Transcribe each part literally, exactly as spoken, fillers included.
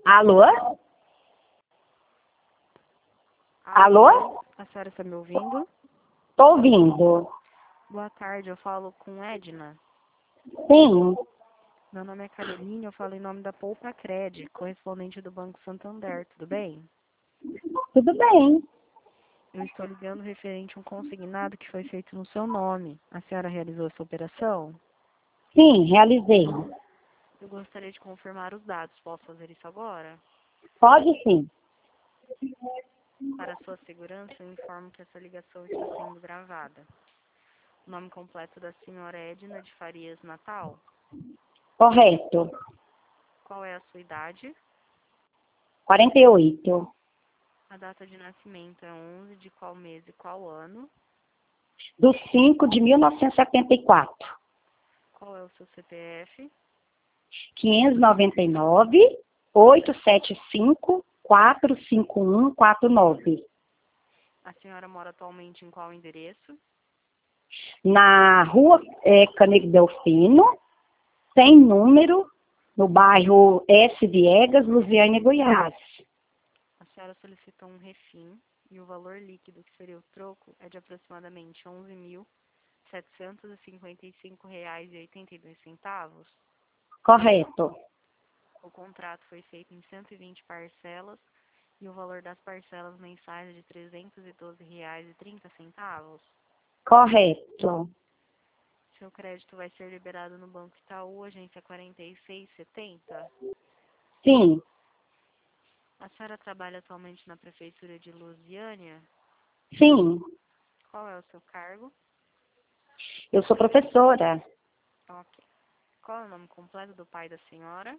Alô? Alô? A senhora está me ouvindo? Tô ouvindo. Boa tarde, eu falo com Edna. Sim. Meu nome é Caroline, eu falo em nome da Poupa Cred, correspondente do Banco Santander, tudo bem? Tudo bem. Eu estou ligando referente a um consignado que foi feito no seu nome. A senhora realizou essa operação? Sim, realizei. Eu gostaria de confirmar os dados. Posso fazer isso agora? Pode sim. Para sua segurança, eu informo que essa ligação está sendo gravada. O nome completo da senhora é Edna de Farias Natal? Correto. Qual é a sua idade? quarenta e oito. A data de nascimento é onze de qual mês e qual ano? Do cinco de mil novecentos e setenta e quatro. Qual é o seu C P F? quinhentos e noventa e nove, oitocentos e setenta e cinco, quatrocentos e cinquenta e um, quarenta e nove. A senhora mora atualmente em qual endereço? Na rua é, Canedo Delfino, sem número, no bairro S. Viegas, Lusiânia, Goiás. A senhora solicitou um refim e o valor líquido, que seria o troco, é de aproximadamente onze mil setecentos e cinquenta e cinco reais e oitenta e dois centavos. Correto. O contrato foi feito em cento e vinte parcelas e o valor das parcelas mensais é de trezentos e doze reais e trinta centavos. Correto. Seu crédito vai ser liberado no Banco Itaú, agência quarenta e seis setenta. Sim, A senhora trabalha atualmente na Prefeitura de Lusiânia? sim. Qual é o seu cargo? Eu sou professora. Ok. Qual é o nome completo do pai da senhora?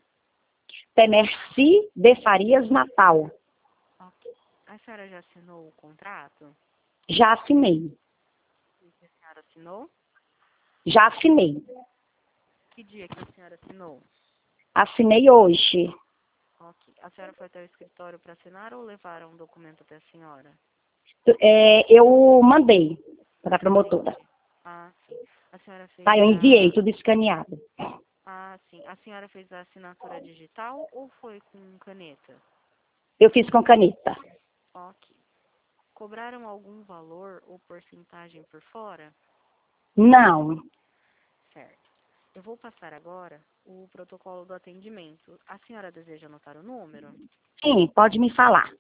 Temerci de Farias Natal. Ok. A senhora já assinou o contrato? Já assinei. A senhora assinou? Já assinei. Que dia que a senhora assinou? Assinei hoje. Ok. A senhora foi até o escritório para assinar ou levaram um documento até a senhora? É, eu mandei para a promotora. Ah, sim. A senhora Tá, fez eu enviei a... tudo escaneado. Ah, sim. A senhora fez a assinatura digital ou foi com caneta? Eu fiz com caneta. Ok. Cobraram algum valor ou porcentagem por fora? Não. Certo. Eu vou passar agora o protocolo do atendimento. A senhora deseja anotar o número? Sim, pode me falar.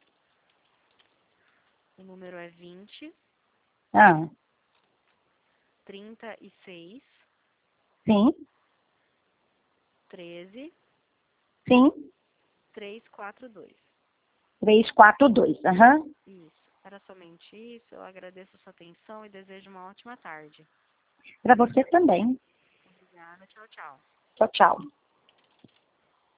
O número é vinte, Ah, trinta e seis, sim, treze, sim. trezentos e quarenta e dois. trezentos e quarenta e dois. Aham. Isso. Era somente isso. Eu agradeço a sua atenção e desejo uma ótima tarde. Para você também. Obrigada. Tchau, tchau. Tchau, tchau.